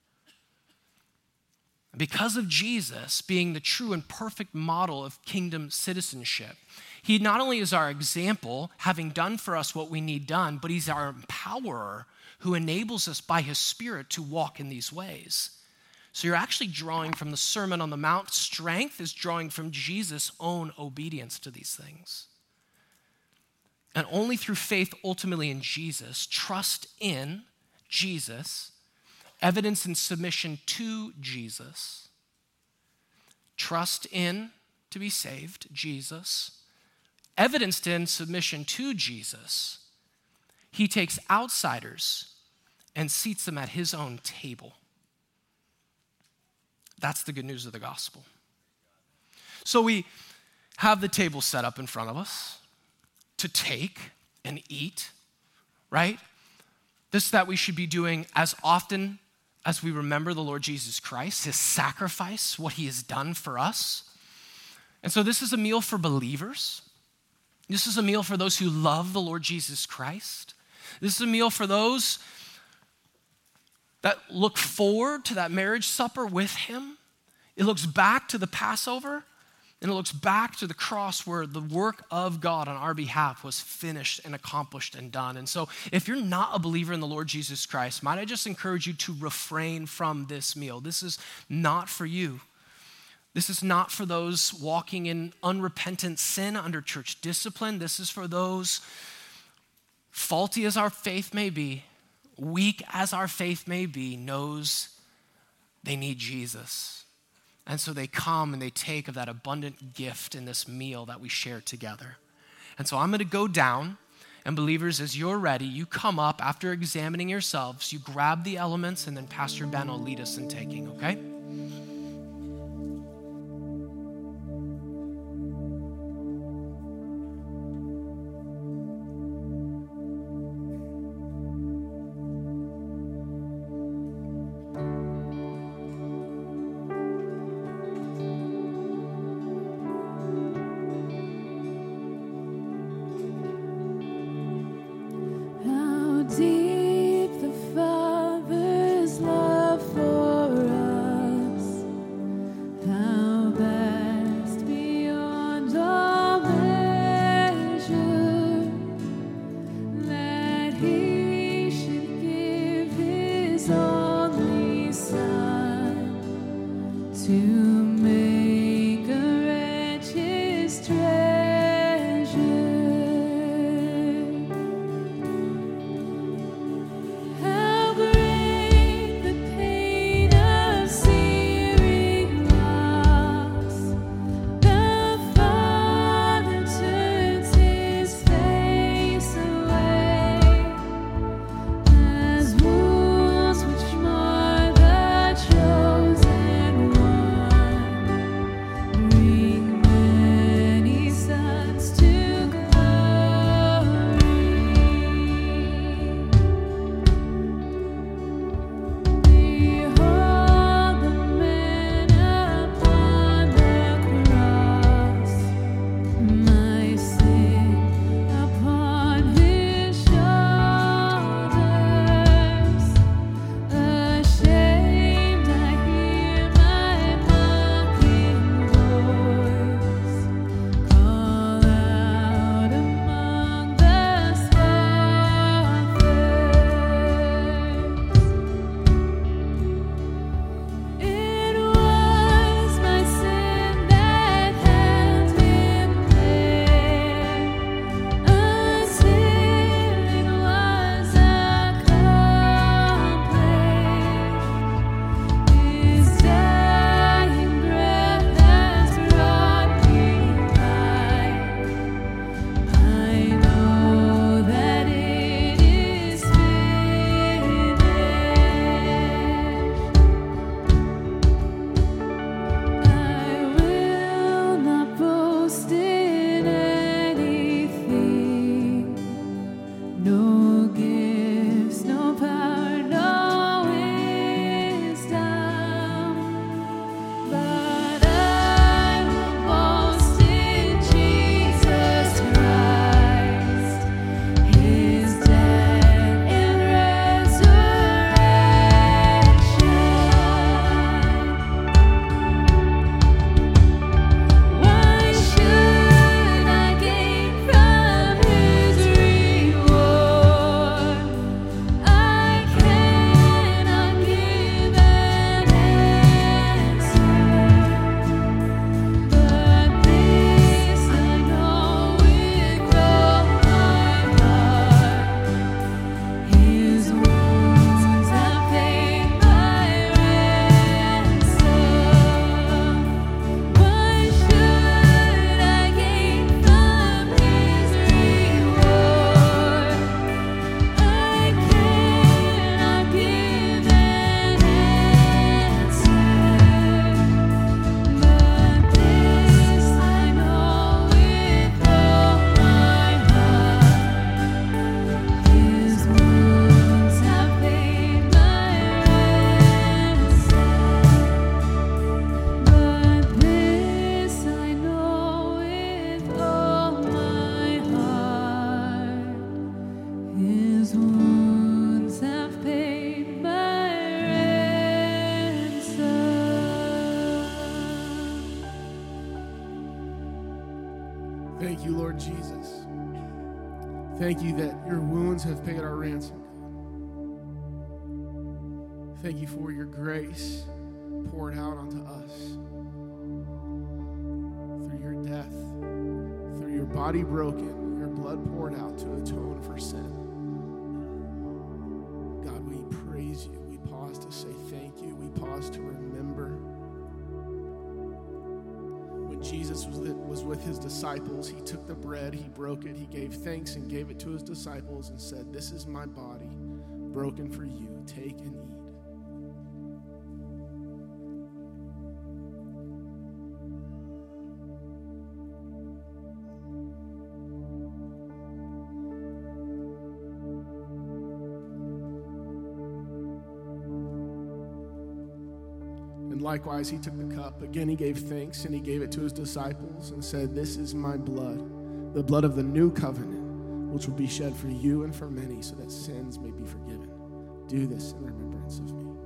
Because of Jesus being the true and perfect model of kingdom citizenship, he not only is our example, having done for us what we need done, but he's our empowerer who enables us by his Spirit to walk in these ways. So you're actually drawing from the Sermon on the Mount. Strength is drawing from Jesus' own obedience to these things. And only through faith ultimately in Jesus, trust in Jesus, evidence and submission to Jesus, trust in to be saved, Jesus, evidenced in submission to Jesus, he takes outsiders and seats them at his own table. That's the good news of the gospel. So we have the table set up in front of us to take and eat, right? This that we should be doing as often as we remember the Lord Jesus Christ, his sacrifice, what he has done for us. And so this is a meal for believers. This is a meal for those who love the Lord Jesus Christ. This is a meal for those that look forward to that marriage supper with him. It looks back to the Passover, and it looks back to the cross where the work of God on our behalf was finished and accomplished and done. And so if you're not a believer in the Lord Jesus Christ, might I just encourage you to refrain from this meal. This is not for you. This is not for those walking in unrepentant sin under church discipline. This is for those, faulty as our faith may be, weak as our faith may be, knows they need Jesus. And so they come and they take of that abundant gift in this meal that we share together. And so I'm going to go down, and believers, as you're ready, you come up after examining yourselves, you grab the elements, and then Pastor Ben will lead us in taking, okay? Thank you, Lord Jesus. Thank you that your wounds have paid our ransom. Thank you for your grace poured out onto us through your death, through your body broken, your blood poured out to atone for sin. God, we praise you. We pause to say thank you. We pause to remember when Jesus was with his disciples. He took the bread, he broke it, he gave thanks and gave it to his disciples and said, "This is my body broken for you. Take and eat." And likewise, he took the cup. Again, he gave thanks, and he gave it to his disciples and said, "This is my blood, the blood of the new covenant, which will be shed for you and for many, so that sins may be forgiven. Do this in remembrance of me."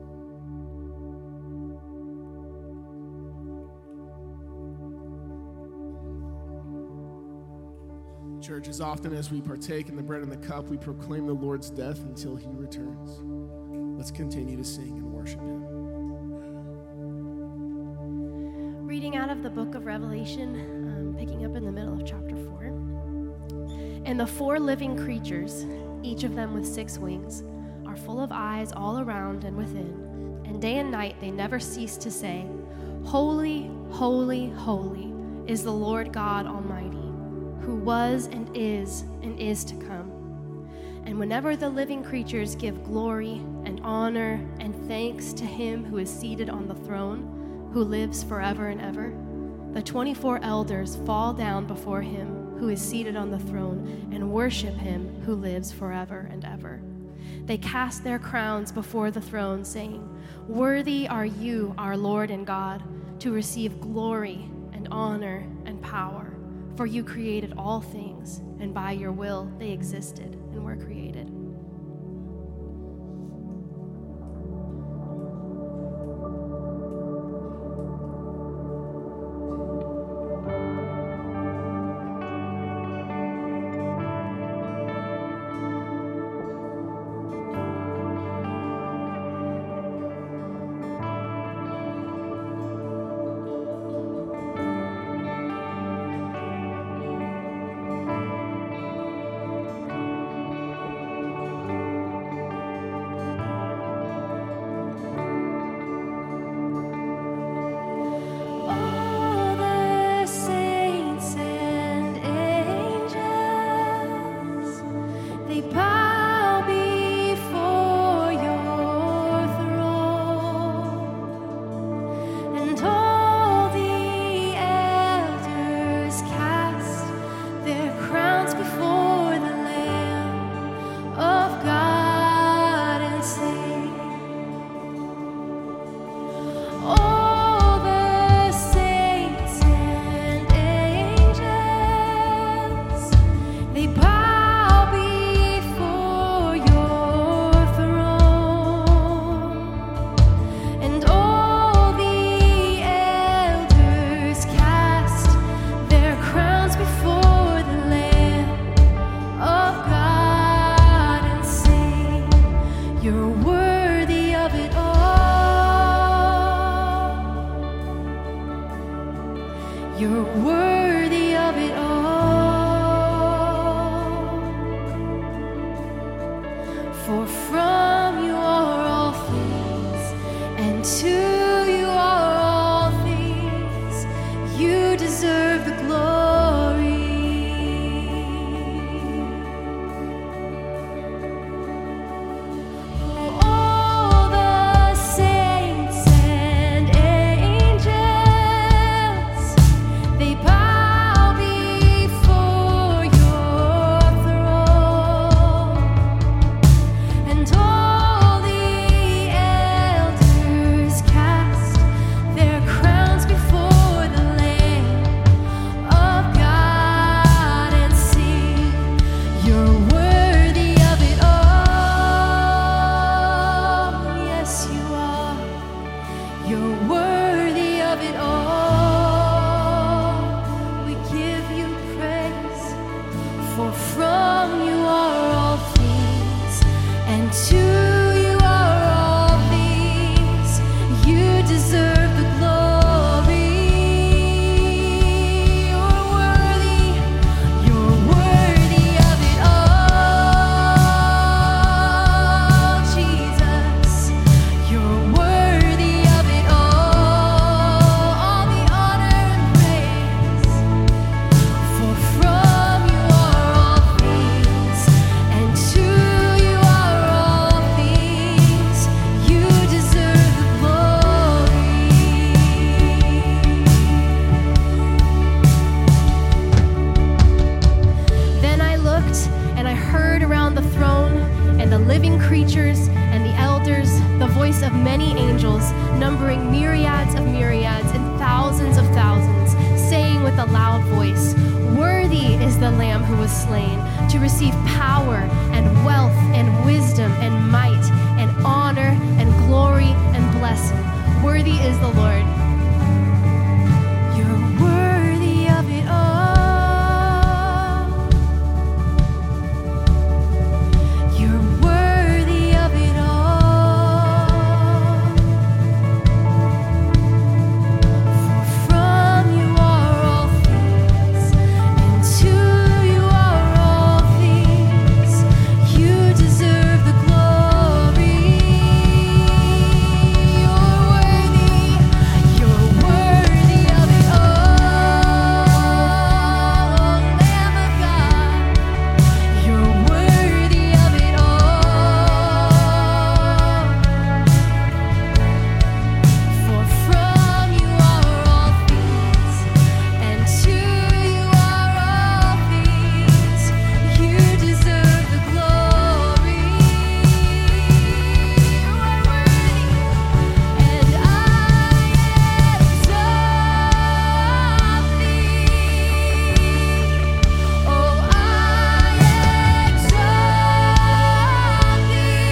Church, as often as we partake in the bread and the cup, we proclaim the Lord's death until he returns. Let's continue to sing and worship him. Reading out of the book of Revelation, picking up in the middle of chapter 4. And the 4 living creatures, each of them with 6 wings, are full of eyes all around and within. And day and night they never cease to say, "Holy, holy, holy is the Lord God Almighty, who was and is to come." And whenever the living creatures give glory and honor and thanks to him who is seated on the throne, who lives forever and ever, the 24 elders fall down before him who is seated on the throne and worship him who lives forever and ever. They cast their crowns before the throne, saying, "Worthy are you, our Lord and God, to receive glory and honor and power, for you created all things, and by your will they existed and were created." You're worthy of it all. For from you are all things, and to you are all things. You deserve the glory. All the saints and angels, they bow before your throne, and all the elders cast their crowns before the Lamb of voice of many angels, numbering myriads of myriads and thousands of thousands, saying with a loud voice, "Worthy is the Lamb who was slain to receive power and wealth and wisdom and might and honor and glory and blessing. Worthy is the Lord." You're worthy of it all. You're worthy of it all. For from you are all things, and to you are all things. You deserve the glory. You're worthy of it all, Lamb of God. You're worthy of it all. For from you are all things, and to you are all things. You deserve the glory. You are worthy, and I exalt thee. Oh, I exalt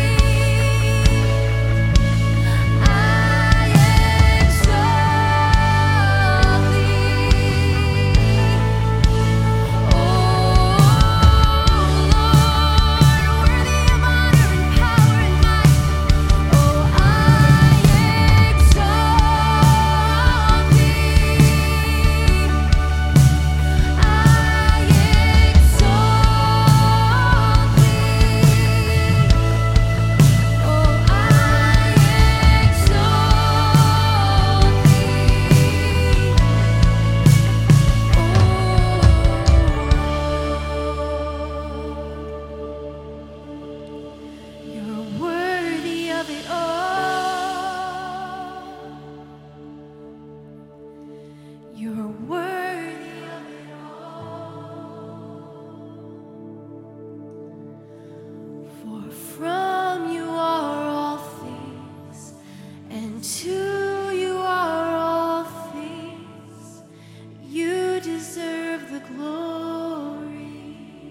You're worthy of it all. You're worthy of it all. For from you are all things, and to you are all things. You deserve the glory.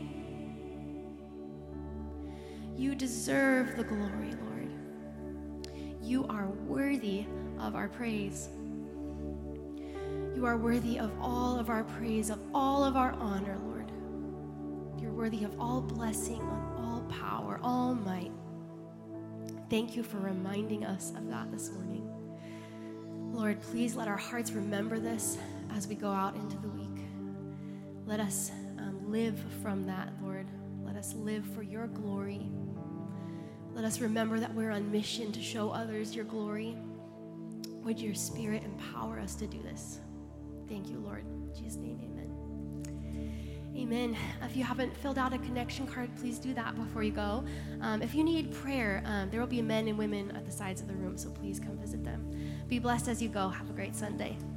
You deserve the glory, Lord. You are worthy of our praise. You are worthy of all of our praise, of all of our honor, Lord. You're worthy of all blessing, of all power, all might. Thank you for reminding us of that this morning. Lord, please let our hearts remember this as we go out into the week. Let us live from that, Lord. Let us live for your glory. Let us remember that we're on mission to show others your glory. Would your Spirit empower us to do this? Thank you, Lord. In Jesus' name, amen. Amen. If you haven't filled out a connection card, please do that before you go. If you need prayer, there will be men and women at the sides of the room, so please come visit them. Be blessed as you go. Have a great Sunday.